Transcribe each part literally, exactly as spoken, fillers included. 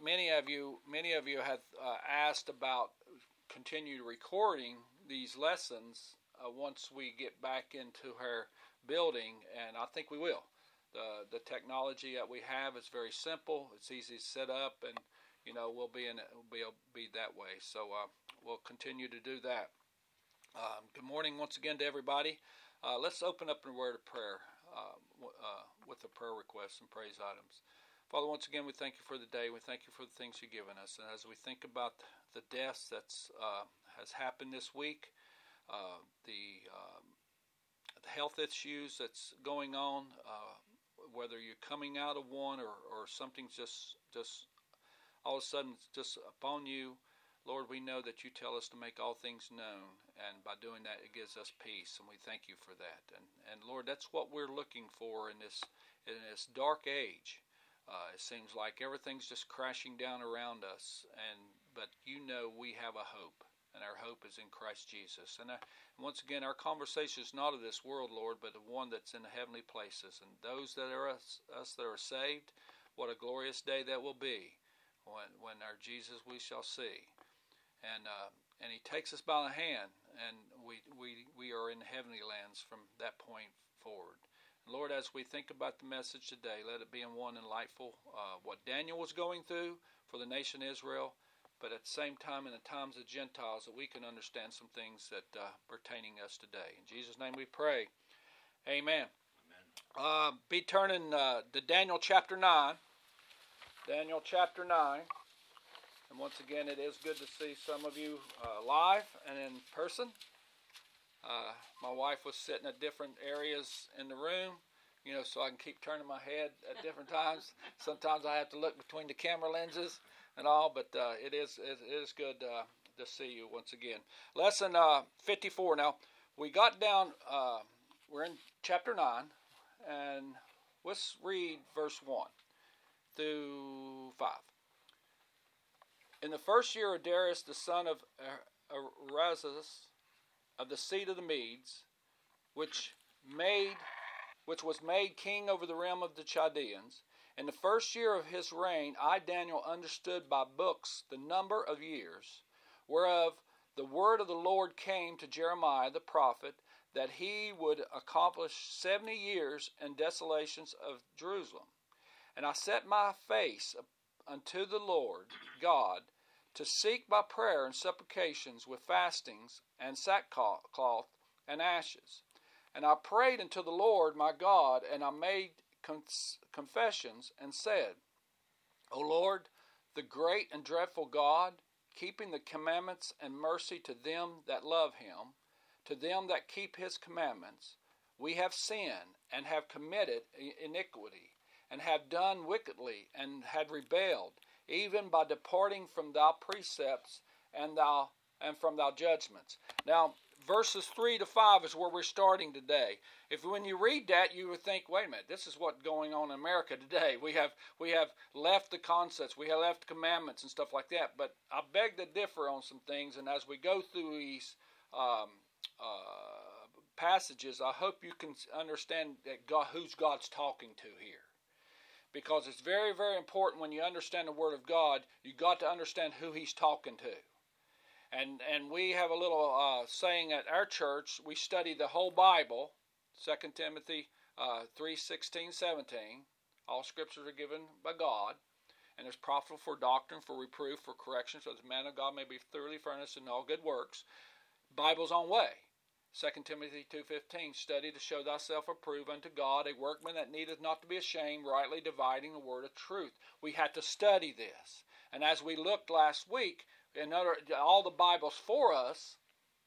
many of you, many of you have uh, asked about continued recording these lessons uh, once we get back into our building, and I think we will. The the technology that we have is very simple. It's easy to set up, and you know we'll be in we'll be be that way. So uh, we'll continue to do that. Um, good morning once again to everybody. Uh, let's open up in a word of prayer uh, uh, with the prayer requests and praise items. Father, once again, we thank you for the day. We thank you for the things you've given us. And as we think about the deaths that's uh, has happened this week, uh, the, um, the health issues that's going on, uh, whether you're coming out of one or, or something's just just all of a sudden just upon you, Lord, we know that you tell us to make all things known, and by doing that, it gives us peace, and we thank you for that. And and Lord, that's what we're looking for in this in this dark age. Uh, it seems like everything's just crashing down around us, and but you know we have a hope, and our hope is in Christ Jesus. And, uh, and once again, our conversation is not of this world, Lord, but of one that's in the heavenly places. And those that are us, us that are saved, what a glorious day that will be when when our Jesus we shall see. And uh, and He takes us by the hand, and we we we are in the heavenly lands from that point forward. Lord, as we think about the message today, let it be in one enlightful, uh, what Daniel was going through for the nation Israel, but at the same time in the times of Gentiles, that we can understand some things that uh, pertaining us today. In Jesus' name we pray. Amen. Amen. Uh, be turning uh, to Daniel chapter nine. Daniel chapter nine. And once again, it is good to see some of you uh, live and in person. Uh, my wife was sitting at different areas in the room, you know, so I can keep turning my head at different times. Sometimes I have to look between the camera lenses and all, but uh, it is it is good uh, to see you once again. Lesson uh, fifty-four. Now, we got down, uh, we're in chapter nine, and let's read verse one through five. In the first year of Darius, the son of Ahasuerus, of the seed of the Medes, which made, which was made king over the realm of the Chaldeans, in the first year of his reign, I, Daniel, understood by books the number of years, whereof the word of the Lord came to Jeremiah the prophet, that he would accomplish seventy years in desolations of Jerusalem. And I set my face unto the Lord God, to seek by prayer and supplications with fastings and sackcloth and ashes. And I prayed unto the Lord my God, and I made confessions and said, O Lord, the great and dreadful God, keeping the commandments and mercy to them that love him, to them that keep his commandments, we have sinned and have committed iniquity, and have done wickedly, and had rebelled, even by departing from thy precepts and thou and from thy judgments. Now, verses three to five is where we're starting today. If when you read that, you would think, wait a minute, this is what's going on in America today. We have we have left the concepts, we have left commandments and stuff like that. But I beg to differ on some things, and as we go through these um, uh, passages, I hope you can understand that God, who's God's talking to here. Because it's very, very important when you understand the Word of God, you've got to understand who He's talking to. And and we have a little uh, saying at our church, we study the whole Bible, Second Timothy uh, three, sixteen, seventeen. All scriptures are given by God, and is profitable for doctrine, for reproof, for correction, so that the man of God may be thoroughly furnished in all good works. Bible's on way. Second Timothy two fifteen, study to show thyself approved unto God, a workman that needeth not to be ashamed, rightly dividing the word of truth. We had to study this. And as we looked last week, in other, all the Bible's for us,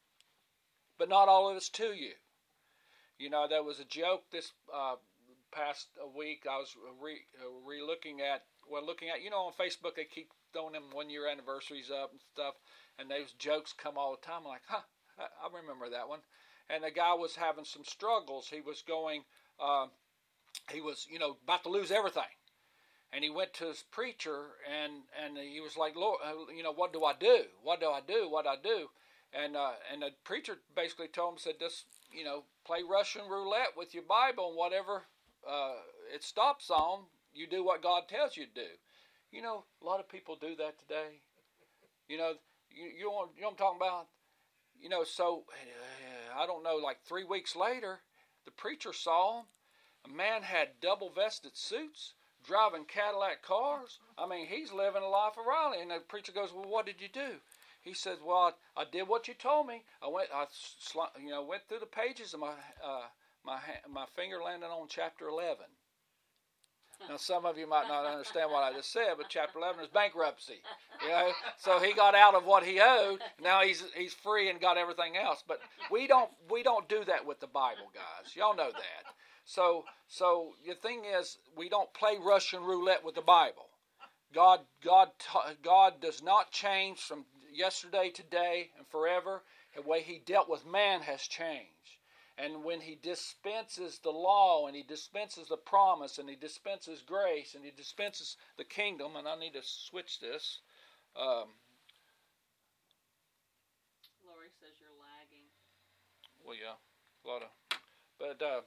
but not all of it's to you. You know, there was a joke this uh, past week I was re, uh, re-looking at, well, looking at, you know, on Facebook they keep throwing them one-year anniversaries up and stuff, and those jokes come all the time. I'm like, huh. I remember that one. And the guy was having some struggles. He was going, uh, he was, you know, about to lose everything. And he went to his preacher, and, and he was like, Lord, you know, what do I do? What do I do? What do I do? And uh, and the preacher basically told him, said, just, you know, play Russian roulette with your Bible, and whatever uh, it stops on, you do what God tells you to do. You know, a lot of people do that today. You know, you, you, know, what, you know what I'm talking about? You know, so, uh, I don't know, like three weeks later, the preacher saw him. A man had double-vested suits, driving Cadillac cars. I mean, he's living a life of Riley. And the preacher goes, well, what did you do? He says, well, I, I did what you told me. I went, I, you know, went through the pages, and my, uh, my, my finger landed on chapter eleven. Now, some of you might not understand what I just said, but chapter eleven is bankruptcy. You know, so he got out of what he owed. Now he's he's free and got everything else. But we don't we don't do that with the Bible, guys. Y'all know that. So so the thing is, we don't play Russian roulette with the Bible. God God God does not change from yesterday, today, and forever. The way He dealt with man has changed. And when He dispenses the law, and He dispenses the promise, and He dispenses grace, and He dispenses the kingdom, and I need to switch this. Um, Lori says you're lagging. Well, yeah, a lot of, but uh,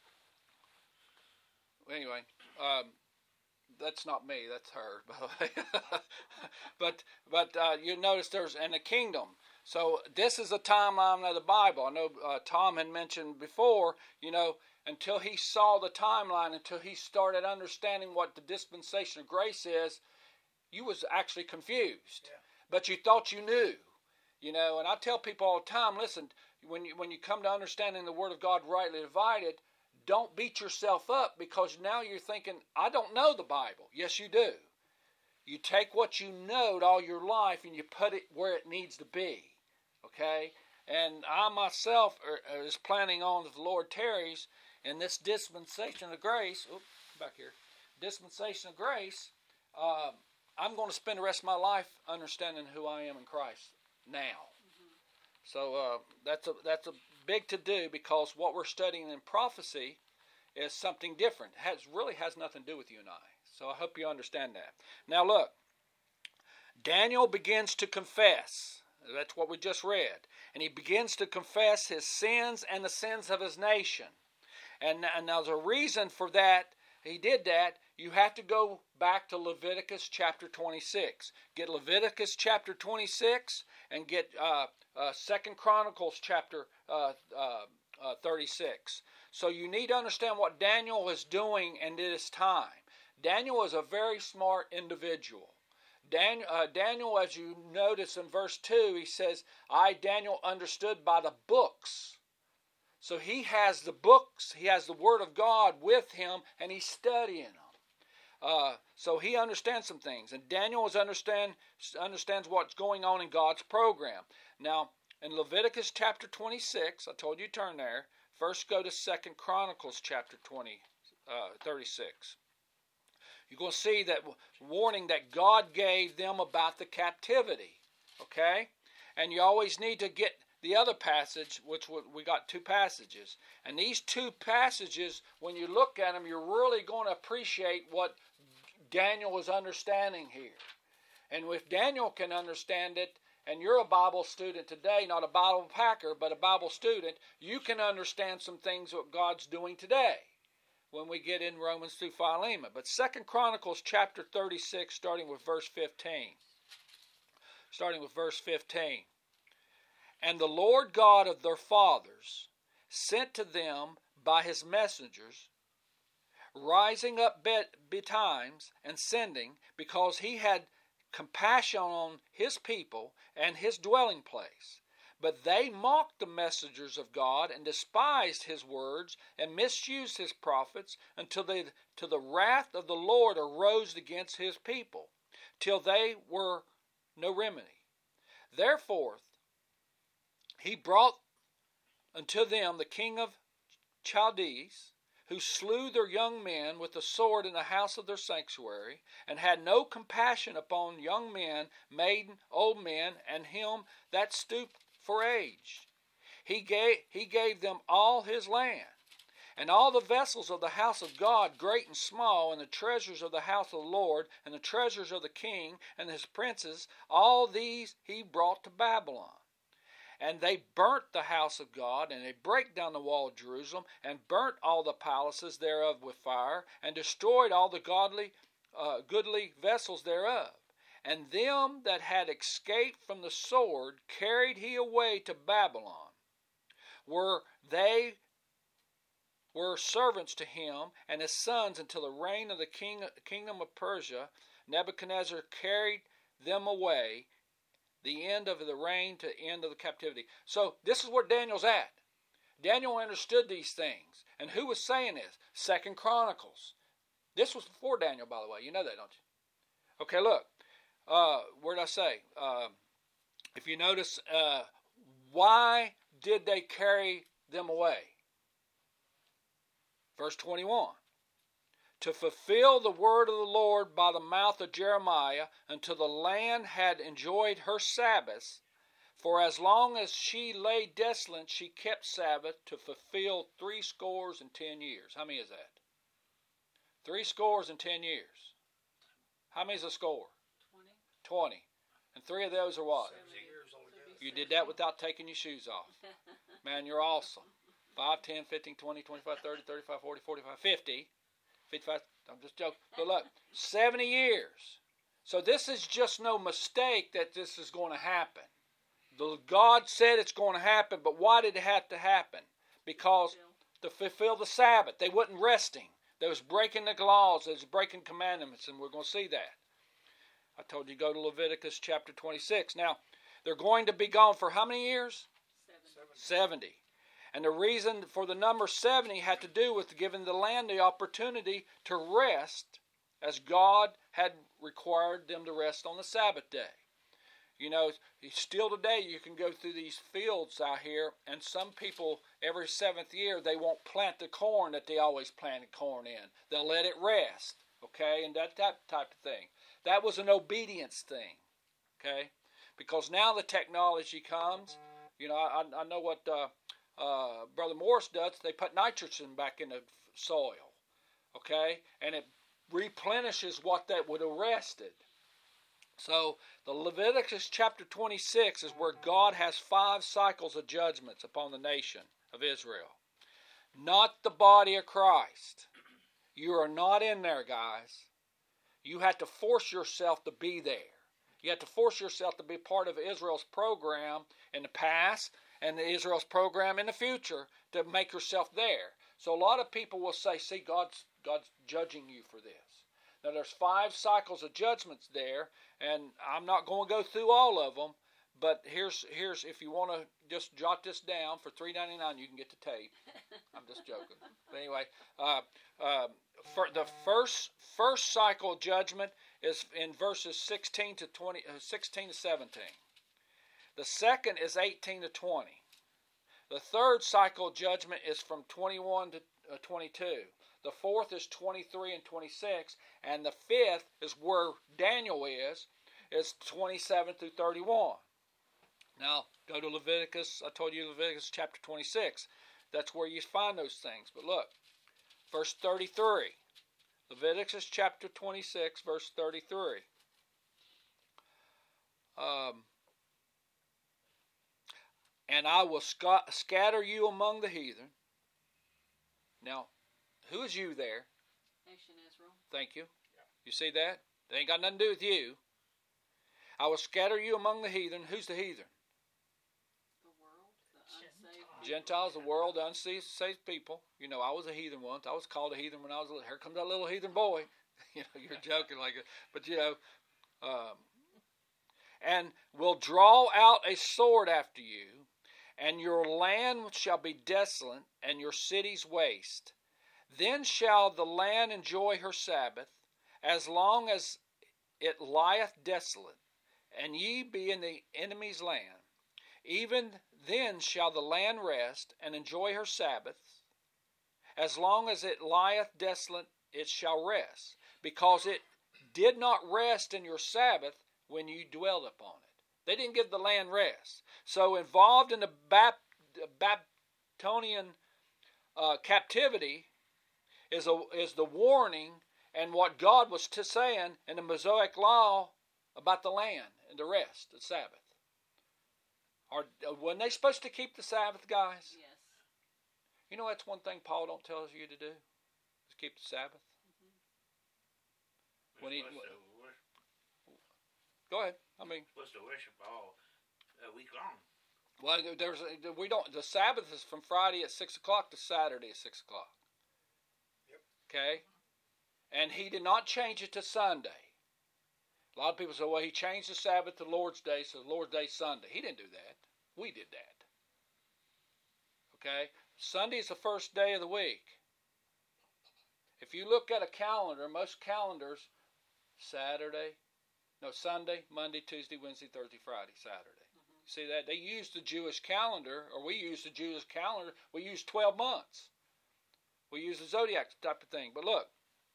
anyway, um, that's not me. That's her, by the way. but but uh, you notice there's and the kingdom. So this is a timeline of the Bible. I know uh, Tom had mentioned before, you know, until he saw the timeline, until he started understanding what the dispensation of grace is, you was actually confused. Yeah. But you thought you knew, you know. And I tell people all the time, listen, when you, when you come to understanding the Word of God rightly divided, don't beat yourself up because now you're thinking, I don't know the Bible. Yes, you do. You take what you knowed all your life and you put it where it needs to be. Okay? And I myself are, is planning on, if the Lord tarries, in this dispensation of grace, oops, back here, dispensation of grace, uh, I'm going to spend the rest of my life understanding who I am in Christ now. Mm-hmm. So uh, that's a that's a big to do because what we're studying in prophecy is something different. It has really has nothing to do with you and I. So I hope you understand that. Now look, Daniel begins to confess. That's what we just read. And he begins to confess his sins and the sins of his nation. And, and there's a reason for that. He did that. You have to go back to Leviticus chapter twenty-six. Get Leviticus chapter twenty-six and get uh, uh, Second Chronicles chapter uh, uh, uh, thirty-six. So you need to understand what Daniel was doing in this time. Daniel is a very smart individual. Daniel, uh, Daniel, as you notice in verse two, he says, I, Daniel, understood by the books. So he has the books, he has the Word of God with him, and he's studying them. Uh, so he understands some things. And Daniel is understand, understands what's going on in God's program. Now, in Leviticus chapter twenty-six, I told you to turn there. First go to Second Chronicles chapter twenty, uh, thirty-six. You're going to see that warning that God gave them about the captivity. Okay? And you always need to get the other passage, which we got two passages. And these two passages, when you look at them, you're really going to appreciate what Daniel is understanding here. And if Daniel can understand it, and you're a Bible student today, not a Bible packer, but a Bible student, you can understand some things what God's doing today when we get in Romans through Philemon. But Second Chronicles chapter thirty-six, starting with verse fifteen. Starting with verse fifteen. And the Lord God of their fathers sent to them by his messengers, rising up betimes and sending, because he had compassion on his people and his dwelling place. But they mocked the messengers of God and despised his words and misused his prophets until they, till the wrath of the Lord arose against his people, till they were no remedy. Therefore, he brought unto them the king of Chaldees, who slew their young men with the sword in the house of their sanctuary, and had no compassion upon young men, maiden, old men, and him that stooped for age. He gave, he gave them all his land, and all the vessels of the house of God, great and small, and the treasures of the house of the Lord, and the treasures of the king, and his princes, all these he brought to Babylon. And they burnt the house of God, and they brake down the wall of Jerusalem, and burnt all the palaces thereof with fire, and destroyed all the godly uh, goodly vessels thereof. And them that had escaped from the sword carried he away to Babylon, where they were servants to him and his sons until the reign of the king, kingdom of Persia. Nebuchadnezzar carried them away, the end of the reign to end of the captivity. So this is where Daniel's at. Daniel understood these things. And who was saying this? Second Chronicles. This was before Daniel, by the way. You know that, don't you? Okay, look. Uh, where did I say? Uh, if you notice, uh, why did they carry them away? Verse twenty-one. To fulfill the word of the Lord by the mouth of Jeremiah, until the land had enjoyed her Sabbaths. For as long as she lay desolate, she kept Sabbath to fulfill three scores and ten years. How many is that? Three scores and ten years. How many is a score? Twenty. Twenty. And three of those are what? seventy years altogether. You did that without taking your shoes off. Man, you're awesome. five, ten, fifteen, twenty, twenty-five, thirty, thirty-five, forty, forty-five, fifty. fifty-five, I'm just joking. But look, seventy years. So this is just no mistake that this is going to happen. The God said it's going to happen, but why did it have to happen? Because to fulfill the Sabbath. They wasn't resting. They was breaking the laws. They was breaking commandments, and we're going to see that. I told you go to Leviticus chapter twenty-six. Now, they're going to be gone for how many years? Seven. seventy. And the reason for the number seventy had to do with giving the land the opportunity to rest as God had required them to rest on the Sabbath day. You know, still today you can go through these fields out here, and some people every seventh year they won't plant the corn that they always planted corn in. They'll let it rest, okay, and that, that type of thing. That was an obedience thing, okay, because now the technology comes. You know, I, I know what uh, uh, Brother Morris does. They put nitrogen back in the soil, okay, and it replenishes what that would have rested. So the Leviticus chapter twenty-six is where God has five cycles of judgments upon the nation of Israel. Not the body of Christ. You are not in there, guys. You have to force yourself to be there. You have to force yourself to be part of Israel's program in the past and Israel's program in the future to make yourself there. So a lot of people will say, see, God's, God's judging you for this. Now there's five cycles of judgments there, and I'm not going to go through all of them, but here's here's if you want to just jot this down for three ninety-nine, you can get the tape. I'm just joking. But anyway, uh, uh, for the first first cycle of judgment is in verses sixteen to twenty, uh, sixteen to seventeen. The second is eighteen to twenty. The third cycle of judgment is from twenty-one to uh, twenty-two. The fourth is twenty-three and twenty-six, and the fifth is where Daniel is, is twenty-seven through thirty-one. Now, go to Leviticus. I told you Leviticus chapter twenty-six. That's where you find those things. But look, verse thirty-three. Leviticus chapter twenty-six, verse thirty-three. Um, and I will sc- scatter you among the heathen. Now, who is you there? Nation Israel. Thank you. You see that? They ain't got nothing to do with you. I will scatter you among the heathen. Who's the heathen? The world. The unsaved. Gentiles, the world, the unsaved people. You know, I was a heathen once. I was called a heathen when I was a little. Here comes that little heathen boy. You know, you're joking like it. But, you know, um, and will draw out a sword after you, and your land shall be desolate, and your cities waste. Then shall the land enjoy her Sabbath, as long as it lieth desolate, and ye be in the enemy's land. Even then shall the land rest, and enjoy her Sabbath. As long as it lieth desolate, it shall rest, because it did not rest in your Sabbath when you dwelled upon it. They didn't give the land rest. So involved in the Bab- Babylonian uh, captivity is a, is the warning and what God was to saying in the Mosaic law about the land and the rest, the Sabbath. Are, weren't they supposed to keep the Sabbath, guys? Yes. You know that's one thing Paul don't tell you to do, is keep the Sabbath. When he, What's the worship? go ahead. I mean, What's the worship all a week long? well, there's we don't. The Sabbath is from Friday at six o'clock to Saturday at six o'clock. Yep. Okay, and he did not change it to Sunday. A lot of people say, well, he changed the Sabbath to Lord's Day, so Lord's Day Sunday. He didn't do that. We did that. Okay, Sunday is the first day of the week. If you look at a calendar, most calendars, Saturday, no, Sunday, Monday, Tuesday, Wednesday, Thursday, Friday, Saturday. Mm-hmm. See that? They use the Jewish calendar, or we use the Jewish calendar. We use twelve months. We use the zodiac type of thing. But look,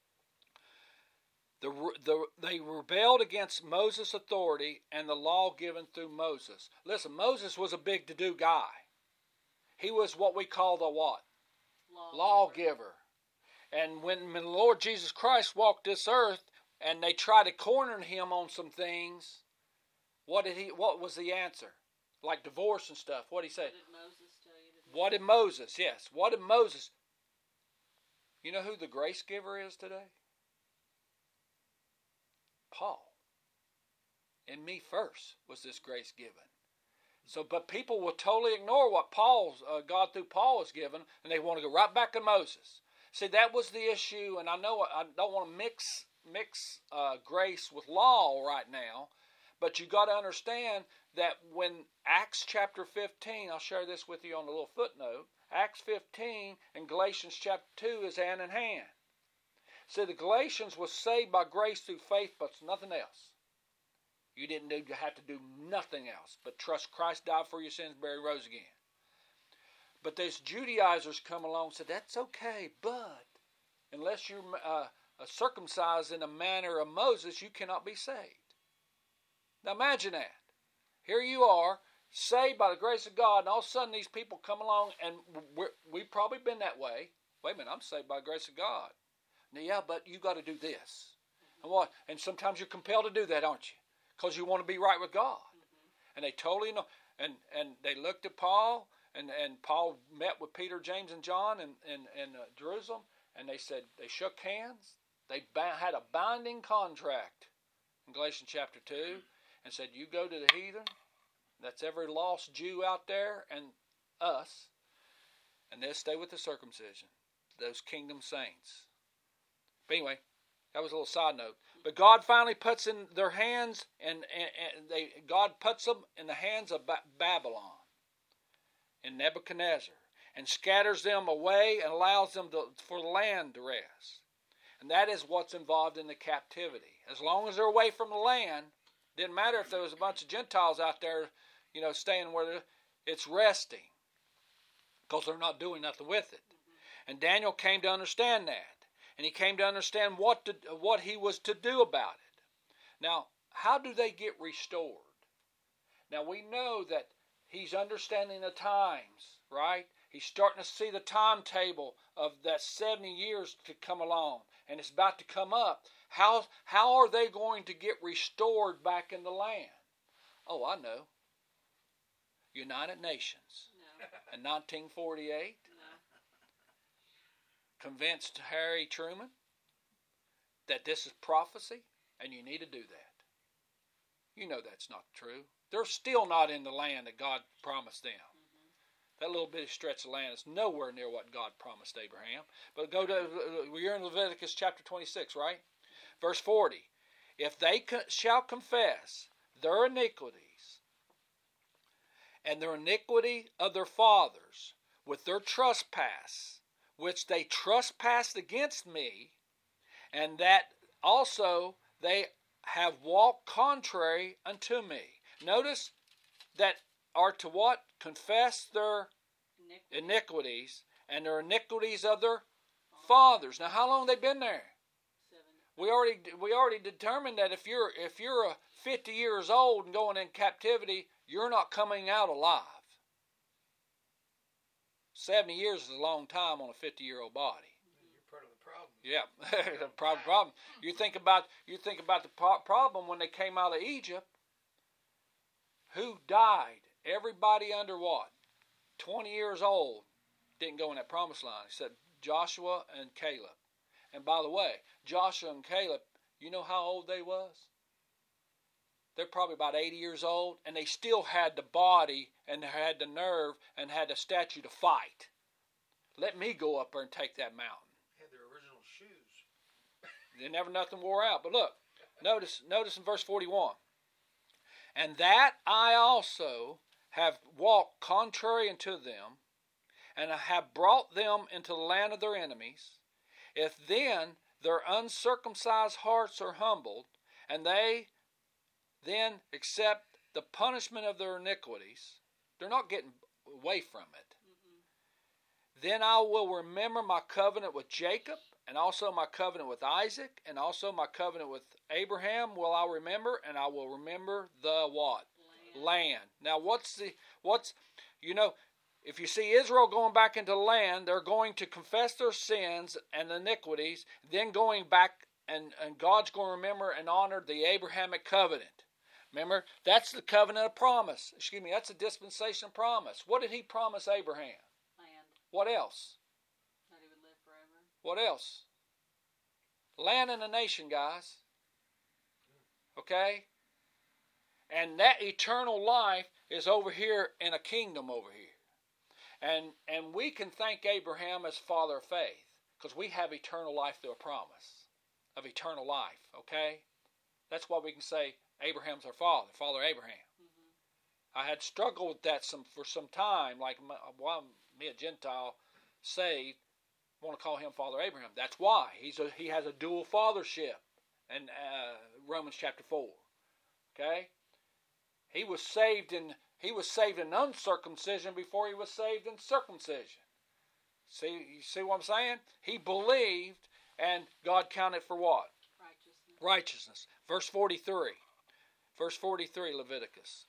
the, the, they rebelled against Moses' authority and the law given through Moses. Listen, Moses was a big to-do guy. He was what we call the what? Lawgiver. Lawgiver. And when, when the Lord Jesus Christ walked this earth and they tried to corner him on some things, what did he? What was the answer? Like divorce and stuff. What did he say? What did Moses tell you to do? What did Moses? Yes. What did Moses? You know who the grace giver is today? Paul. And me first was this grace given. So, but people will totally ignore what Paul's uh, God through Paul has given, and they want to go right back to Moses. See, that was the issue, and I know I don't want to mix mix uh, grace with law right now, but you got to understand that when Acts chapter fifteen, I'll share this with you on a little footnote. Acts fifteen and Galatians chapter two is hand in hand. See, the Galatians was saved by grace through faith, but nothing else. You didn't do, you have to do nothing else but trust Christ died for your sins, buried, rose again. But these Judaizers come along and said, that's okay, but unless you're uh, circumcised in the manner of Moses, you cannot be saved. Now imagine that. Here you are, saved by the grace of God, and all of a sudden these people come along, and we're, we've probably been that way. Wait a minute, I'm saved by the grace of God. Now, yeah, but you got to do this. And what? And sometimes you're compelled to do that, aren't you? Because you want to be right with God. Mm-hmm. And they totally know. And and they looked at Paul, and, and Paul met with Peter, James, and John in, in, in uh, Jerusalem, and they said, they shook hands. They ba- had a binding contract in Galatians chapter two, and said, you go to the heathen, that's every lost Jew out there, and us, and they'll stay with the circumcision, those kingdom saints. But anyway, that was a little side note. But God finally puts in their hands, and, and, and they God puts them in the hands of ba- Babylon, in Nebuchadnezzar, and scatters them away and allows them to, for the land to rest. And that is what's involved in the captivity. As long as they're away from the land, didn't matter if there was a bunch of Gentiles out there, you know, staying where they're, it's resting, because they're not doing nothing with it. And Daniel came to understand that. And he came to understand what to, what he was to do about it. Now, how do they get restored? Now, we know that he's understanding the times, right? He's starting to see the timetable of that seventy years to come along. And it's about to come up. How, how are they going to get restored back in the land? Oh, I know. United Nations. No. In nineteen forty-eight. Convinced Harry Truman that this is prophecy and you need to do that. You know that's not true. They're still not in the land that God promised them. Mm-hmm. That little bitty stretch of land is nowhere near what God promised Abraham. But go to, we're in Leviticus chapter twenty-six, right? Verse forty. If they shall confess their iniquities and their iniquity of their fathers with their trespass, which they trespassed against me, and that also they have walked contrary unto me. Notice that are to what? Confess their iniquities, iniquities and their iniquities of their fathers. Now, how long have they been there? Seven. We already we already determined that if you're if you're a fifty years old and going in captivity, you're not coming out alive. seventy years is a long time on a fifty-year-old body. You're part of the problem. Yeah, the problem. problem. You think about you think about the problem when they came out of Egypt. Who died? Everybody under what? twenty years old didn't go in that promised land, except Joshua and Caleb. And by the way, Joshua and Caleb, You know how old they was? They're probably about eighty years old, and they still had the body and had the nerve and had the stature to fight. Let me go up there and take that mountain. Had their original shoes. They never nothing wore out. But look, notice, notice in verse forty-one. And that I also have walked contrary unto them, and I have brought them into the land of their enemies. If then their uncircumcised hearts are humbled, and they then accept the punishment of their iniquities, they're not getting away from it. Mm-hmm. Then I will remember my covenant with Jacob, and also my covenant with Isaac, and also my covenant with Abraham will I remember, and I will remember the what? Land. Land. Now what's the, what's, you know, if you see Israel going back into the land, they're going to confess their sins and iniquities, then going back, and, and God's going to remember and honor the Abrahamic covenant. Remember, that's the covenant of promise. Excuse me, that's a dispensation promise. What did he promise Abraham? Land. What else? That he would live forever. What else? Land and a nation, guys. Okay? And that eternal life is over here in a kingdom over here. And and we can thank Abraham as father of faith, because we have eternal life through a promise of eternal life. Okay? That's why we can say Abraham's our father, Father Abraham. Mm-hmm. I had struggled with that some for some time, like why me a Gentile saved, want to call him Father Abraham. That's why he's a, he has a dual fathership in uh, Romans chapter four. Okay, he was saved in he was saved in uncircumcision before he was saved in circumcision. See, you see what I'm saying? He believed, and God counted for what? Righteousness. Righteousness. Verse forty-three. Verse forty-three, Leviticus.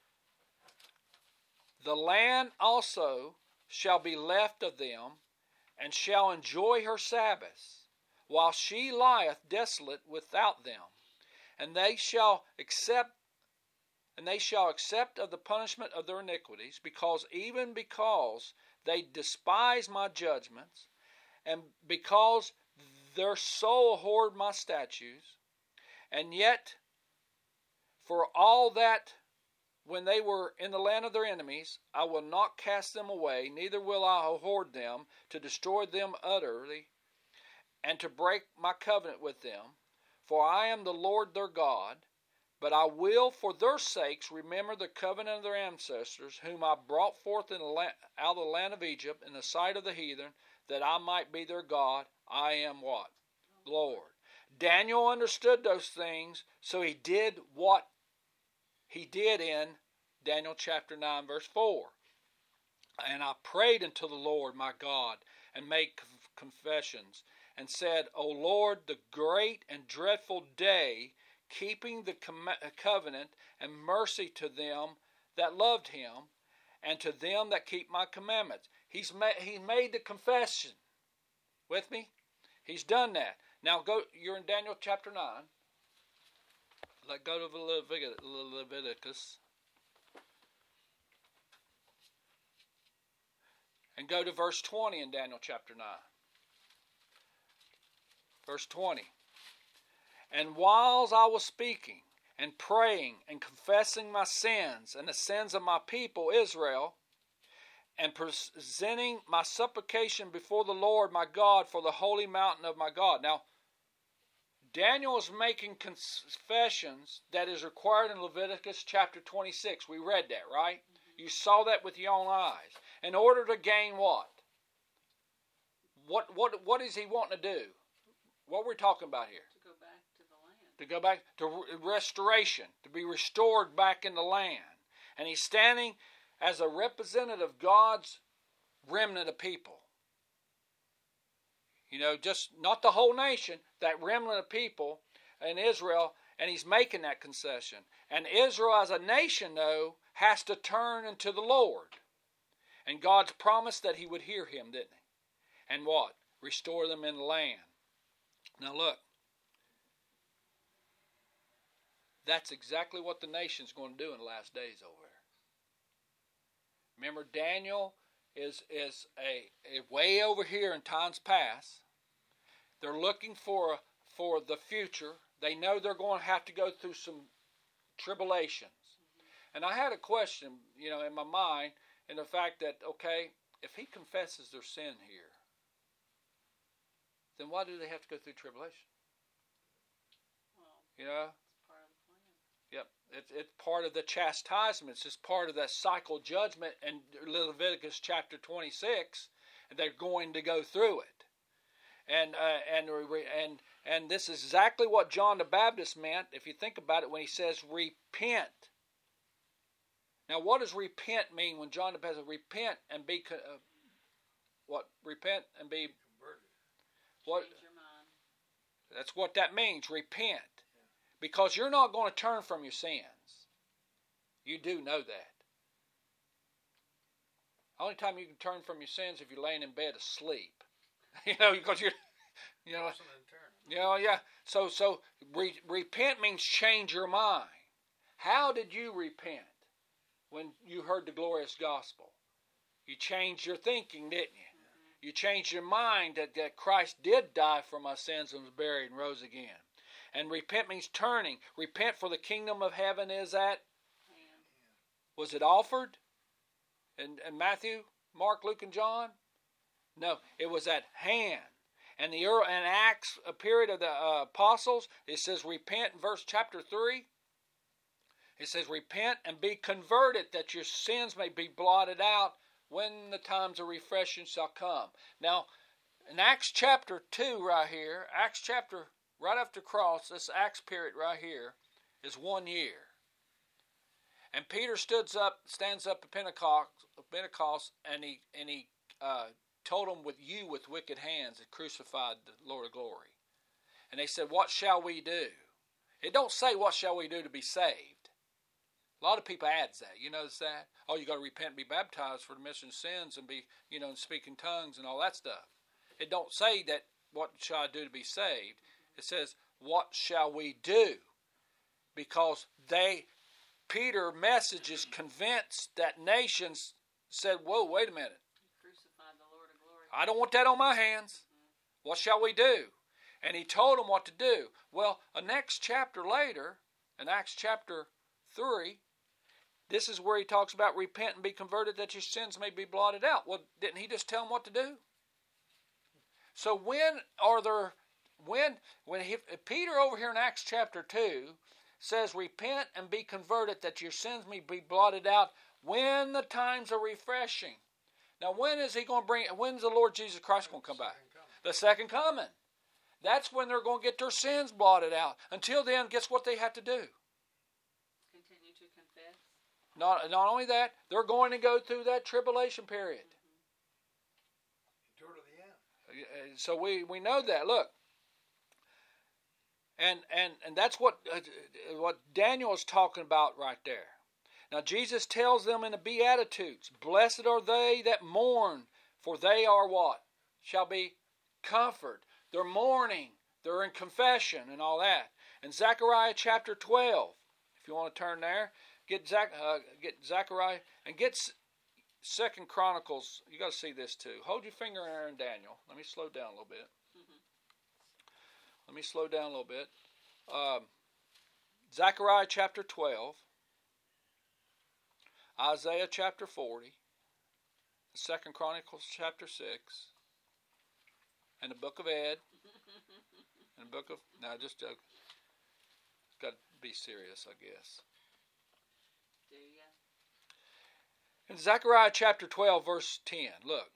The land also shall be left of them, and shall enjoy her Sabbaths, while she lieth desolate without them. And they shall accept and they shall accept of the punishment of their iniquities, because even because they despise my judgments, and because their soul abhorred my statutes, and yet for all that when they were in the land of their enemies, I will not cast them away, neither will I abhor them, to destroy them utterly, and to break my covenant with them. For I am the Lord their God, but I will for their sakes remember the covenant of their ancestors, whom I brought forth in the land, out of the land of Egypt, in the sight of the heathen, that I might be their God. I am what? Lord. Daniel understood those things, so he did what he did in Daniel chapter nine, verse four. And I prayed unto the Lord my God, and made confessions, and said, O Lord, the great and dreadful day, keeping the covenant and mercy to them that loved him, and to them that keep my commandments. He's made, he made the confession. With me? He's done that. Now go. You're in Daniel chapter nine. Let go to Leviticus. And go to verse twenty in Daniel chapter nine. Verse twenty. And whiles I was speaking and praying and confessing my sins and the sins of my people Israel, and presenting my supplication before the Lord my God for the holy mountain of my God. Now, Daniel is making confessions that is required in Leviticus chapter twenty-six. We read that, right? Mm-hmm. You saw that with your own eyes. In order to gain what? What what what is he wanting to do? What we're talking about here? To go back to the land. To go back to restoration, to be restored back in the land. And he's standing as a representative of God's remnant of people. You know, just not the whole nation, that remnant of people in Israel, and he's making that concession. And Israel as a nation, though, has to turn unto the Lord. And God's promised that he would hear him, didn't he? And what? Restore them in the land. Now look. That's exactly what the nation's going to do in the last days over there. Remember, Daniel is, is a, a way over here in times past. They're looking for, for the future. They know they're going to have to go through some tribulations. And I had a question, you know, in my mind, in the fact that, okay, if he confesses their sin here, then why do they have to go through tribulation? Well, You know? it's part of the plan. Yep. It's, it's part of the chastisement. It's just part of that cycle judgment in Leviticus chapter twenty-six. And they're going to go through it. And, uh, and, and, and this is exactly what John the Baptist meant, if you think about it, when he says repent. Now, what does repent mean when John the Baptist says repent and be, uh, what? Repent and be, what? Change your mind. That's what that means, repent. Because you're not going to turn from your sins. You do know that. The only time you can turn from your sins if you're laying in bed asleep. You know, because you're, you know, you know, yeah. So, so re, repent means change your mind. How did you repent when you heard the glorious gospel? You changed your thinking, didn't you? Mm-hmm. You changed your mind that, that Christ did die for my sins and was buried and rose again. And repent means turning. Repent, for the kingdom of heaven is at hand. Was it offered? In, in Matthew, Mark, Luke, and John? No, it was at hand. And the in Acts, a period of the uh, apostles, it says repent in verse chapter three. It says repent and be converted, that your sins may be blotted out when the times of refreshing shall come. Now, in Acts chapter two right here, Acts chapter, right after cross, this Acts period right here is one year. And Peter stands up, stands up at Pentecost, Pentecost, and he and he uh, told them, "With you with wicked hands had crucified the Lord of glory." And they said, "What shall we do?" It don't say, "What shall we do to be saved?" A lot of people adds that. You notice that? Oh, you got to repent and be baptized for the remission of sins and be, you know, and speak in tongues and all that stuff. It don't say that, "What shall I do to be saved?" It says, "What shall we do?" Because they, Peter's message is convinced that nations said, "Whoa, wait a minute. You crucified the Lord of glory. I don't want that on my hands. What shall we do?" And he told them what to do. Well, a next chapter later, in Acts chapter three, this is where he talks about repent and be converted that your sins may be blotted out. Well, didn't he just tell them what to do? So when are there, when, when he, Peter over here in Acts chapter two says repent and be converted that your sins may be blotted out when the times are refreshing. Now when is he going to bring, when's the Lord Jesus Christ going to come back? The second coming. That's when they're going to get their sins blotted out. Until then, guess what they have to do? Continue to confess. Not, not only that, they're going to go through that tribulation period. Endure to the end. So we, we know that. Look. And and and that's what uh, what Daniel is talking about right there. Now Jesus tells them in the Beatitudes, "Blessed are they that mourn, for they are what? Shall be comforted." They're mourning. They're in confession and all that. In Zechariah chapter twelve, if you want to turn there, get Zach, uh, get Zechariah and get Second Chronicles. You got to see this too. Hold your finger in there in Daniel. Let me slow down a little bit. Let me slow down a little bit. Um, Zechariah chapter twelve, Isaiah chapter forty, Second Chronicles chapter six, and the book of Ed, and the book of, no, just joking. Got to be serious, I guess. Do ya? In Zechariah chapter twelve, verse ten, look.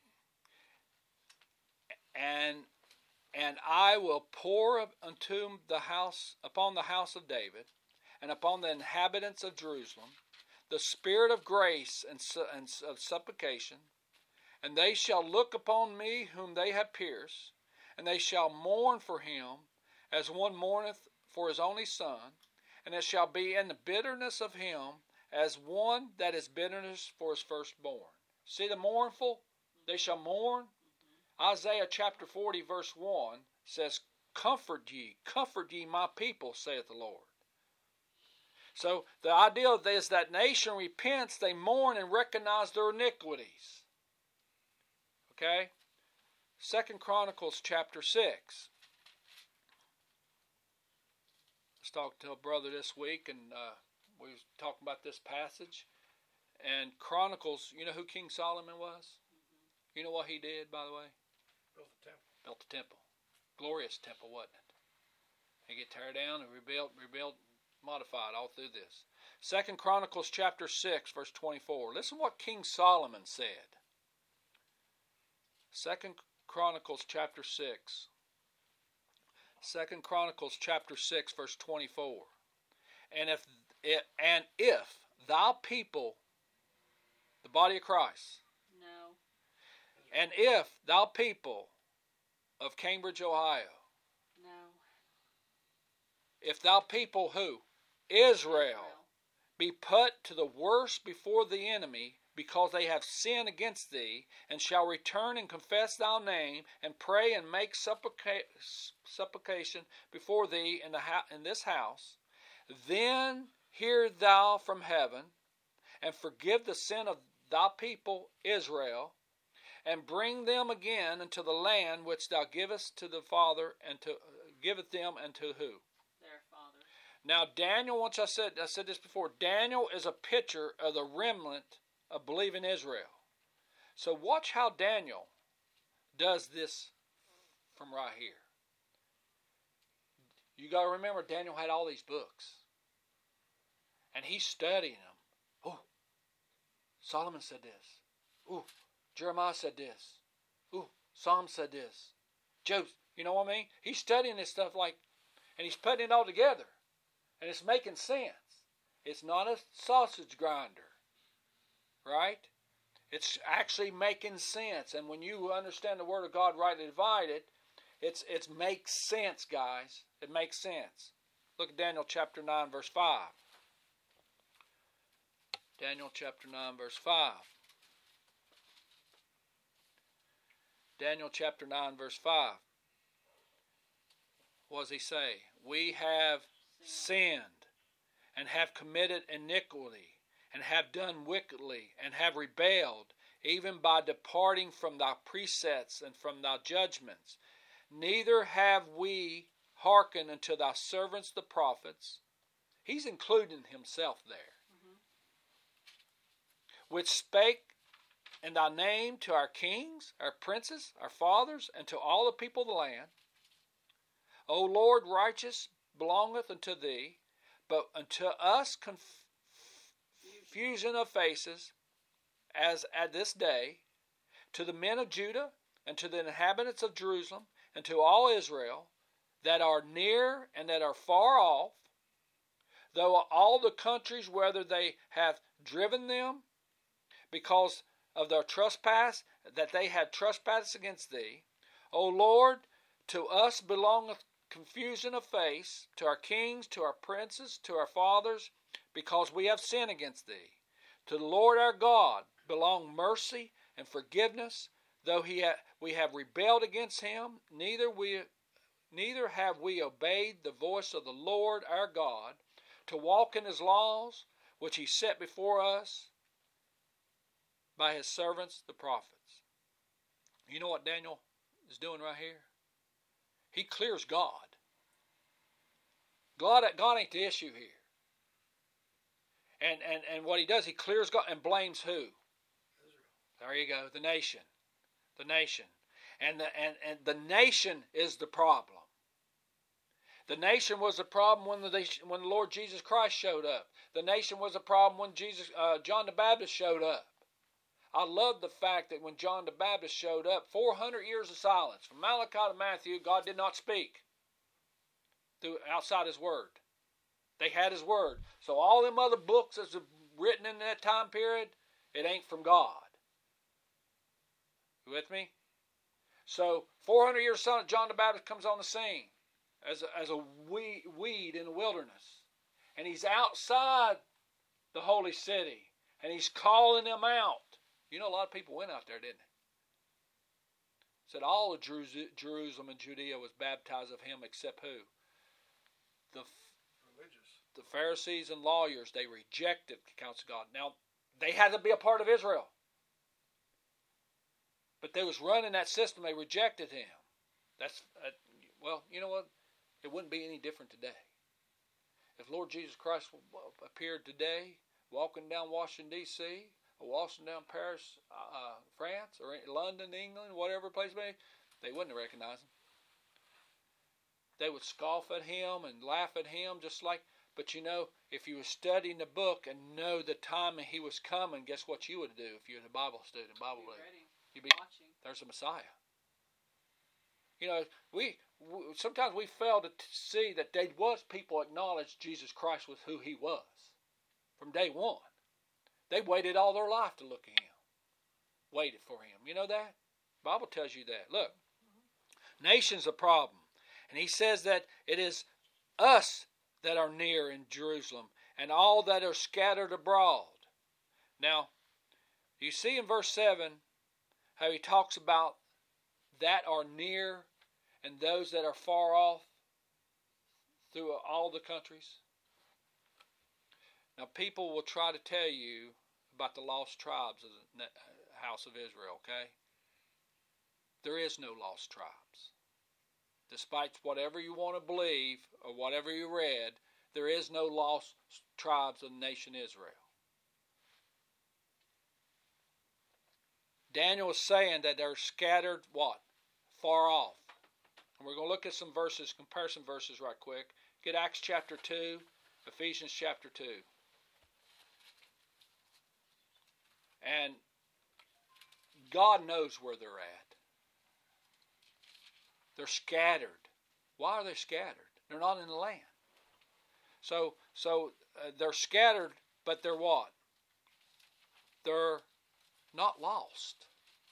And And I will pour unto the house, upon the house of David, and upon the inhabitants of Jerusalem, the spirit of grace and, and of supplication, and they shall look upon me whom they have pierced, and they shall mourn for him, as one mourneth for his only son, and it shall be in the bitterness of him, as one that is bitterness for his firstborn. See the mournful? They shall mourn. Isaiah chapter forty verse one says, "Comfort ye, comfort ye my people, saith the Lord." So the idea is that nation repents, they mourn and recognize their iniquities. Okay? Second Chronicles chapter six. talking to a brother this week, and uh, we was talking about this passage. And Chronicles, you know who King Solomon was? Mm-hmm. You know what he did, by the way? Built the temple. Built the temple. Glorious temple, wasn't it? He get tear down and rebuilt, rebuilt, modified all through this. Second Chronicles chapter six, verse twenty-four. Listen what King Solomon said. Second Chronicles chapter six. Second Chronicles chapter six, verse twenty-four. And if it, and if thy people, the body of Christ, No. and if thou people of Cambridge, Ohio, No. if thou people who? Israel, be put to the worse before the enemy, because they have sinned against thee, and shall return and confess thy name, and pray and make supplica- supplication before thee in, the ha- in this house, then hear thou from heaven, and forgive the sin of thy people Israel, and bring them again into the land which thou givest to the father, and to uh, giveth them unto who? Their father. Now Daniel, once I said I said this before, Daniel is a picture of the remnant of believing Israel. So watch how Daniel does this from right here. You got to remember, Daniel had all these books, and he's studying them. Oh, Solomon said this. Ooh, Jeremiah said this. Ooh, Psalm said this. Job, you know what I mean? He's studying this stuff like, and he's putting it all together, and it's making sense. It's not a sausage grinder, right? It's actually making sense, and when you understand the Word of God rightly divided, it's it makes sense, guys. It makes sense. Look at Daniel chapter nine, verse five. Daniel chapter nine, verse five. Daniel chapter nine, verse five. What does he say? We have sinned, and have committed iniquity, and have done wickedly, and have rebelled, even by departing from thy precepts and from thy judgments. Neither have we hearkened unto thy servants the prophets. He's including himself there. Mm-hmm. Which spake in thy name to our kings, our princes, our fathers, and to all the people of the land. O Lord, righteous belongeth unto thee, but unto us confusion of faces, as at this day, to the men of Judah, and to the inhabitants of Jerusalem, and to all Israel, that are near and that are far off, though all the countries whether they have driven them, because of their trespass, that they had trespassed against thee. O Lord, to us belongeth confusion of face, to our kings, to our princes, to our fathers, because we have sinned against thee. To the Lord our God belong mercy and forgiveness, though he ha- we have rebelled against him, neither we neither have we obeyed the voice of the Lord our God, to walk in his laws, which he set before us by his servants the prophets. You know what Daniel is doing right here? He clears God. God, God ain't the issue here. And, and, and what he does, he clears God and blames who? Israel. There you go, the nation. The nation. And the, and, and the nation is the problem. The nation was the problem when the, when the Lord Jesus Christ showed up. The nation was the problem when Jesus, uh, John the Baptist showed up. I love the fact that when John the Baptist showed up, four hundred years of silence. From Malachi to Matthew, God did not speak through outside his word. They had his word. So all them other books that's written in that time period, it ain't from God. You with me? So four hundred years of silence, John the Baptist comes on the scene as a, as a weed, weed in the wilderness. And he's outside the holy city. And he's calling them out. You know, a lot of people went out there, didn't they? Said all of Jerusalem and Judea was baptized of him except who? The Religious. The Pharisees and lawyers. They rejected the counsel of God. Now, they had to be a part of Israel. But they was running that system. They rejected him. That's, uh, well, you know what? It wouldn't be any different today. if Lord Jesus Christ appeared today, walking down Washington, D C, or walking down Paris, uh, France, or London, England, whatever place may be, they wouldn't recognize him. They would scoff at him and laugh at him just like, but you know, if you were studying the book and know the time he was coming, guess what you would do if you're a Bible student, Bible reader? You'd be, there's a Messiah. You know, we, we sometimes we fail to t- see that there was people acknowledged Jesus Christ was who he was from day one. They waited all their life to look at him. Waited for him. You know that? The Bible tells you that. Look, nation's a problem. And he says that it is us that are near in Jerusalem and all that are scattered abroad. Now, you see in verse seven how he talks about that are near and those that are far off through all the countries. Now, people will try to tell you about the lost tribes of the house of Israel, okay? There is no lost tribes. Despite whatever you want to believe or whatever you read, there is no lost tribes of the nation Israel. Daniel is saying that they're scattered, what? Far off. And we're going to look at some verses, comparison verses right quick. Get Acts chapter two, Ephesians chapter two. And God knows where they're at. They're scattered. Why are they scattered? They're not in the land. So, so uh, they're scattered, but they're what? They're not lost.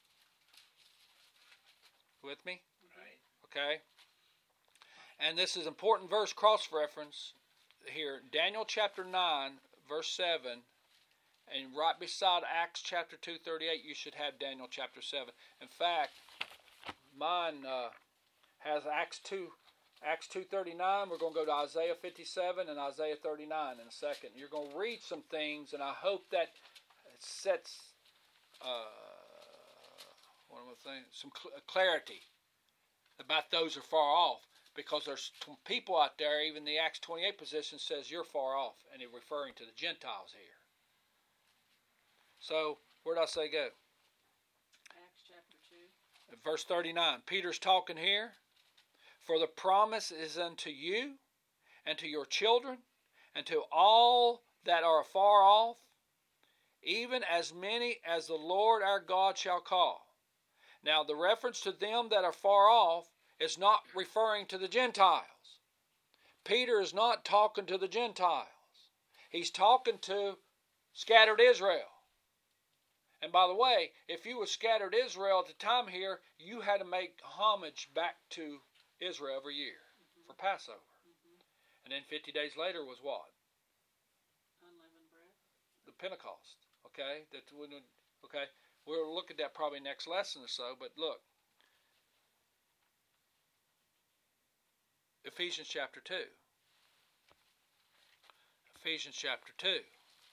With me? Right. Okay. And this is important verse cross-reference here. Daniel chapter nine, verse seven. And right beside Acts chapter two, thirty-eight, you should have Daniel chapter seven. In fact, mine uh, has Acts two, Acts two thirty-nine. We're going to go to Isaiah fifty-seven and Isaiah thirty-nine in a second. You're going to read some things, and I hope that it sets uh, what am I saying? Some cl- clarity about those who are far off, because there's some people out there. Even the Acts twenty-eight position says you're far off, and it's referring to the Gentiles here. So, where did I say go? Acts chapter two. Verse thirty-nine. Peter's talking here. For the promise is unto you, and to your children, and to all that are afar off, even as many as the Lord our God shall call. Now, the reference to them that are far off is not referring to the Gentiles. Peter is not talking to the Gentiles. He's talking to scattered Israel. And by the way, if you were scattered Israel at the time here, you had to make homage back to Israel every year mm-hmm. for Passover. Mm-hmm. And then fifty days later was what? Unleavened bread. The Pentecost. Okay? That okay. We'll look at that probably next lesson or so, but look. Ephesians chapter two. Ephesians chapter two.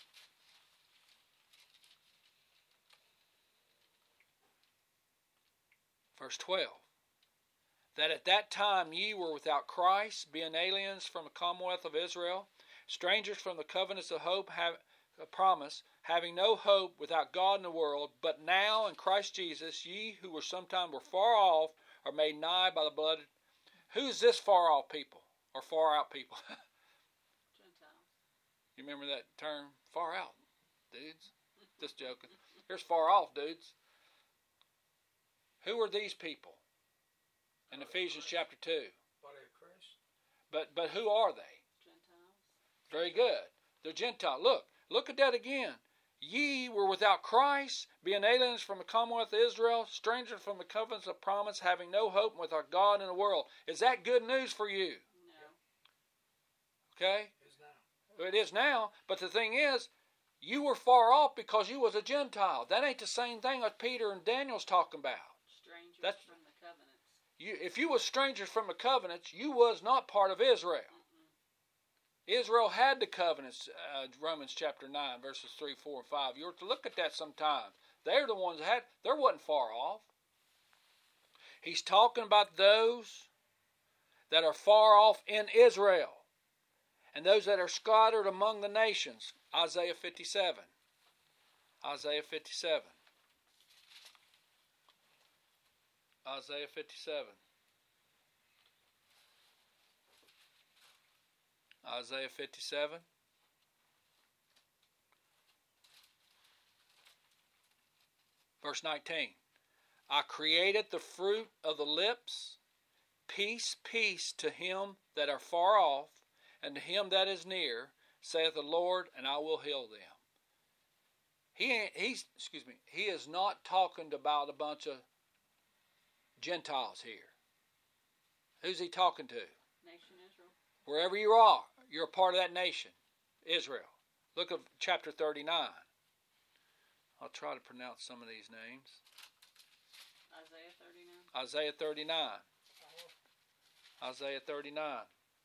Verse twelve. That at that time ye were without Christ, being aliens from the commonwealth of Israel, strangers from the covenants of hope, have a promise, having no hope, without God in the world. But now in Christ Jesus, ye who were sometime were far off, are made nigh by the blood. Who's this far off people, or far out people? Gentiles. You remember that term? Far out, dudes. Just joking. Here's far off, dudes. Who are these people? In Ephesians chapter two. Body of Christ. But but who are they? Gentiles. Very good. They're Gentile. Look, look at that again. Ye were without Christ, being aliens from the commonwealth of Israel, strangers from the covenants of promise, having no hope, and without God in the world. Is that good news for you? No. Okay? Is now. It is now. But the thing is, you were far off because you was a Gentile. That ain't the same thing that Peter and Daniel's talking about. Strangers That's, from the covenants. You, if you was strangers from the covenants, you was not part of Israel. Mm-mm. Israel had the covenants, uh, Romans chapter nine, verses three, four, and five. You were to look at that sometime. They're the ones that had, they wasn't far off. He's talking about those that are far off in Israel. and those that are scattered among the nations. Isaiah fifty-seven. Isaiah fifty-seven. Isaiah fifty-seven. Isaiah fifty-seven. Verse nineteen. I created the fruit of the lips. Peace, peace to him that are far off, and to him that is near, saith the Lord, and I will heal them. He ain't, he's, excuse me, he is not talking about a bunch of Gentiles here. Who's he talking to? Nation Israel. Wherever you are, you're a part of that nation, Israel. Look at chapter thirty-nine. I'll try to pronounce some of these names. Isaiah thirty-nine. Isaiah thirty-nine. Isaiah thirty-nine.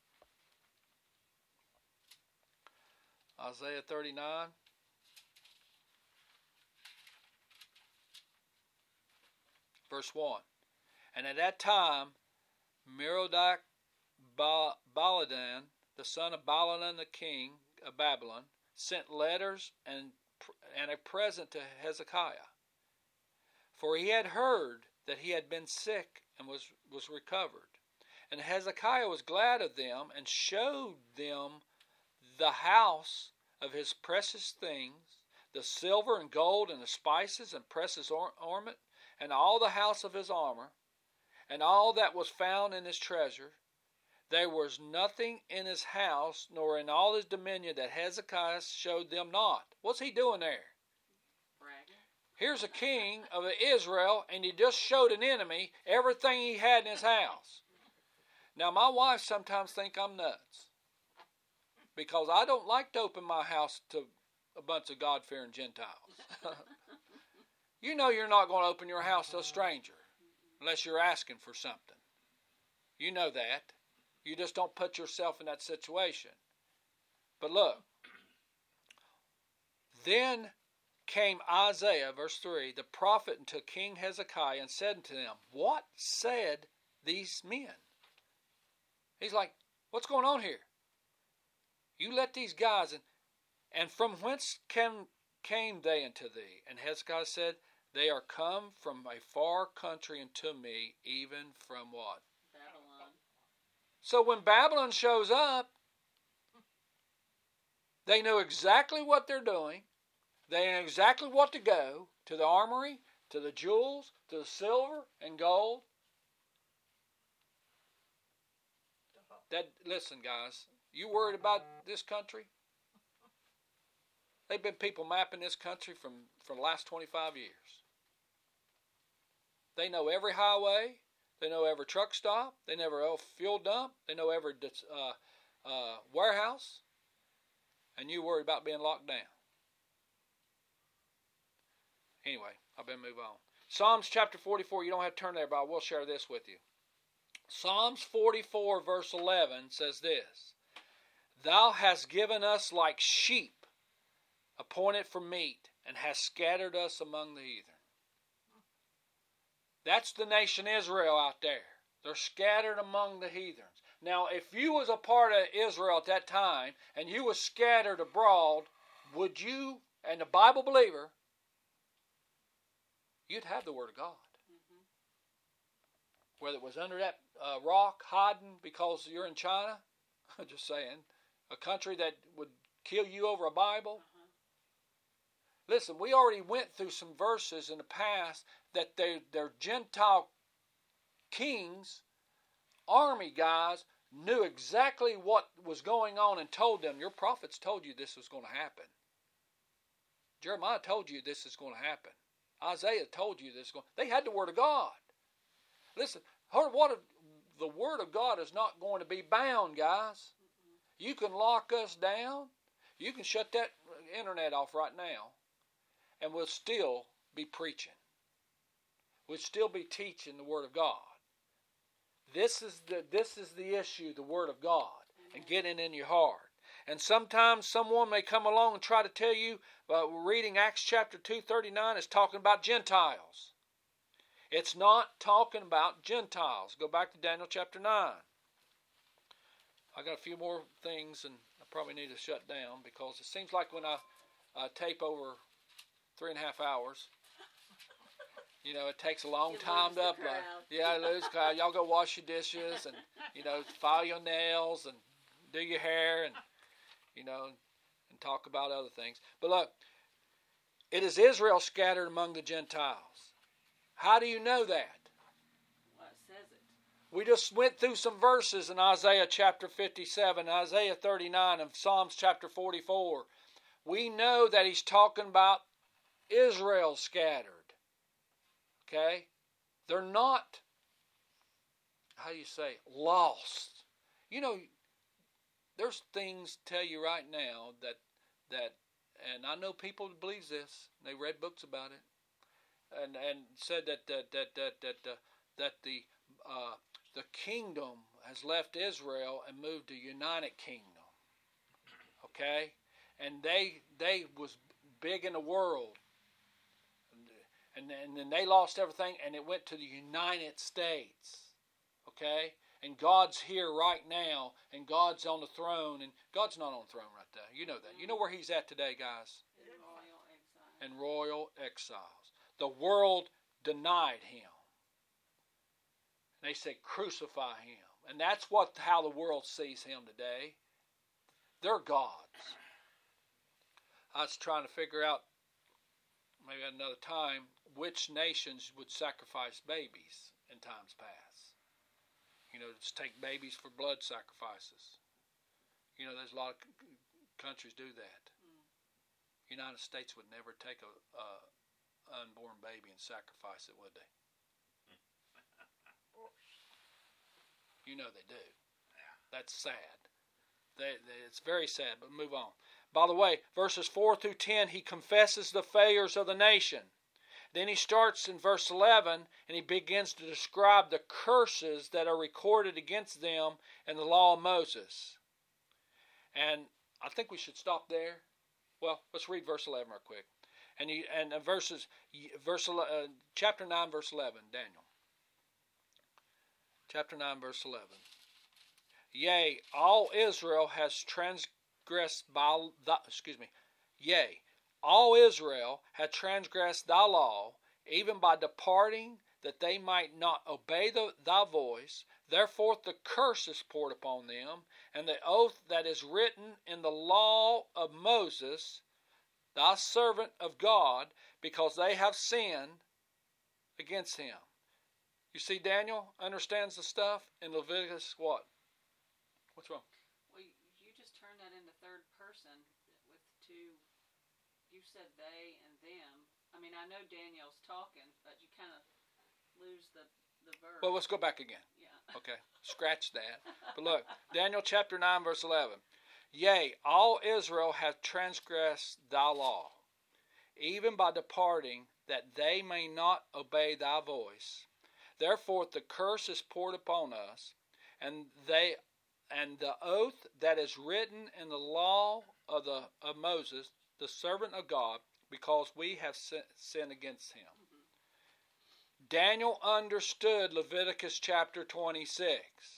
Isaiah thirty-nine. Verse one. And at that time, Merodach Baladan, the son of Baladan the king of Babylon, sent letters and, and a present to Hezekiah. For he had heard that he had been sick and was, was recovered. And Hezekiah was glad of them, and showed them the house of his precious things, the silver and gold and the spices and precious or- ornament, and all the house of his armor, and all that was found in his treasure. There was nothing in his house, nor in all his dominion, that Hezekiah showed them not. What's he doing there? Bragging. Here's a king of Israel, and he just showed an enemy everything he had in his house. Now, my wife sometimes thinks I'm nuts, because I don't like to open my house to a bunch of God-fearing Gentiles. You know you're not going to open your house to a stranger unless you're asking for something. You know that. You just don't put yourself in that situation. But look, then came Isaiah, verse three, the prophet, unto King Hezekiah, and said unto them, what said these men? He's like, what's going on here? You let these guys in, and from whence came, came they unto thee? And Hezekiah said, they are come from a far country unto me, even from what? Babylon. So when Babylon shows up, they know exactly what they're doing. They know exactly what to go, to the armory, to the jewels, to the silver and gold. That, listen, guys, you worried about this country? They've been people mapping this country from for the last twenty-five years. They know every highway. They know every truck stop. They know every fuel dump. They know every uh, uh, warehouse. And you worried about being locked down. Anyway, I better move on. Psalms chapter forty-four. You don't have to turn there, but I will share this with you. Psalms forty-four verse eleven says this. Thou hast given us like sheep appointed for meat, and hast scattered us among the heathen. That's the nation Israel out there. They're scattered among the heathens. Now, if you was a part of Israel at that time, and you was scattered abroad, would you, and a Bible believer, you'd have the Word of God. Mm-hmm. Whether it was under that uh, rock, hiding because you're in China, just saying, a country that would kill you over a Bible. Uh-huh. Listen, we already went through some verses in the past that they, their Gentile kings, army guys, knew exactly what was going on and told them, your prophets told you this was going to happen. Jeremiah told you this is going to happen. Isaiah told you this is going to happen. They had the Word of God. Listen, what a, the Word of God is not going to be bound, guys. You can lock us down. You can shut that internet off right now, and we'll still be preaching. We'll still be teaching the Word of God. This is the this is the issue, the Word of God, and getting in your heart. And sometimes someone may come along and try to tell you, uh, we're reading Acts chapter two thirty-nine, is talking about Gentiles. It's not talking about Gentiles. Go back to Daniel chapter nine. I got a few more things, and I probably need to shut down because it seems like when I uh, tape over three and a half hours, you know, it takes a long You time lose to the upload. crowd. Yeah, I lose crowd. Y'all go wash your dishes and, you know, file your nails and do your hair and, you know, and talk about other things. But look, it is Israel scattered among the Gentiles. How do you know that? Well, it says it. We just went through some verses in Isaiah chapter fifty-seven, Isaiah thirty-nine, and Psalms chapter forty-four. We know that he's talking about Israel scattered. Okay? They're not, how do you say, lost. You know, there's things to tell you right now that, that, and I know people that believes this. They read books about it, and and said that that that that that, uh, that the uh, the kingdom has left Israel and moved to United Kingdom. Okay, and they they was big in the world. And, and then they lost everything, and it went to the United States. Okay? And God's here right now, and God's on the throne, and God's not on the throne right there. You know that. You know where he's at today, guys? In royal exile. In royal exiles. The world denied him. They said, crucify him. And that's what how the world sees him today. They're gods. I was trying to figure out, maybe at another time, which nations would sacrifice babies in times past. You know, just take babies for blood sacrifices. You know, there's a lot of c- countries do that. Mm. United States would never take a, a unborn baby and sacrifice it, would they? You know they do. That's sad. They, they, it's very sad, but move on. By the way, verses four through ten, he confesses the failures of the nation. Then he starts in verse eleven, and he begins to describe the curses that are recorded against them in the law of Moses. And I think we should stop there. Well, let's read verse eleven real quick. And he, and uh, verses verse uh, chapter nine, verse eleven, Daniel. Chapter nine, verse eleven. Yea, all Israel has transgressed by thy, excuse me. Yea, all Israel had transgressed thy law, even by departing, that they might not obey the, thy voice. Therefore the curse is poured upon them, and the oath that is written in the law of Moses, thy servant of God, because they have sinned against him. You see, Daniel understands the stuff in Leviticus what? What's wrong? Well, you just turned that into third person with two. You said they and them. I mean, I know Daniel's talking, but you kind of lose the, the verb. Well, let's go back again. Yeah. Okay, scratch that. But look, Daniel chapter nine, verse eleven. Yea, all Israel hath transgressed thy law, even by departing, that they may not obey thy voice. Therefore the curse is poured upon us, and they and the oath that is written in the law of the of Moses, the servant of God, because we have sinned against him. Mm-hmm. Daniel understood Leviticus chapter twenty-six.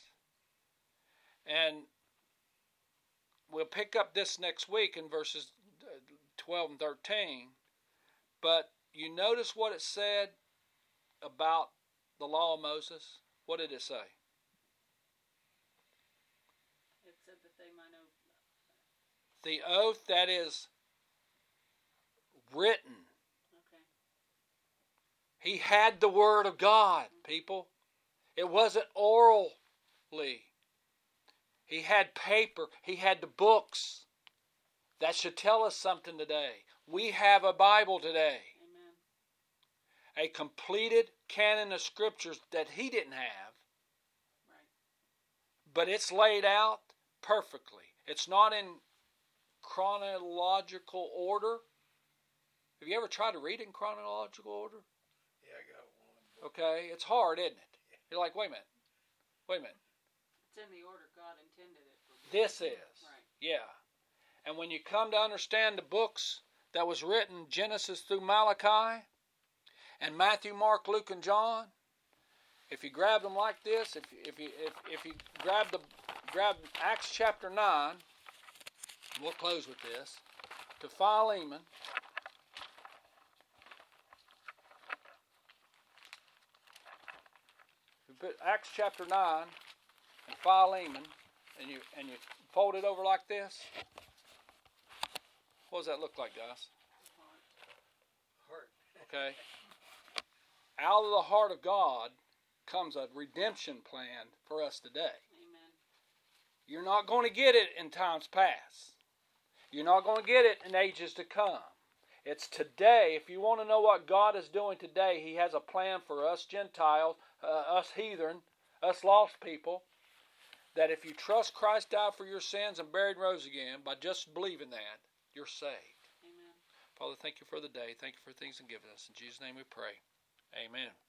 And we'll pick up this next week in verses twelve and thirteen. But you notice what it said about the law of Moses? What did it say? It said that they might know. The oath that is written. Okay. He had the word of God, people. It wasn't orally. He had paper. He had the books. That should tell us something today. We have a Bible today. Amen. A completed canon of scriptures that he didn't have. Right. But it's laid out perfectly. It's not in chronological order. Have you ever tried to read it in chronological order? Yeah, I got one. Okay, it's hard, isn't it? You're like, wait a minute. Wait a minute. It's in the order God intended it for. This is. Right. Yeah. And when you come to understand the books that was written, Genesis through Malachi, and Matthew, Mark, Luke, and John, if you grab them like this, if if you if, if you grab the grab Acts chapter nine, we'll close with this, to Philemon, you put Acts chapter nine and Philemon, and you and you fold it over like this. What does that look like, guys? Heart. Okay. Out of the heart of God comes a redemption plan for us today. Amen. You're not going to get it in times past. You're not going to get it in ages to come. It's today. If you want to know what God is doing today, He has a plan for us Gentiles, uh, us heathen, us lost people, that if you trust Christ died for your sins and buried and rose again, by just believing that, you're saved. Amen. Father, thank you for the day. Thank you for things you've given us. In Jesus' name we pray. Amen.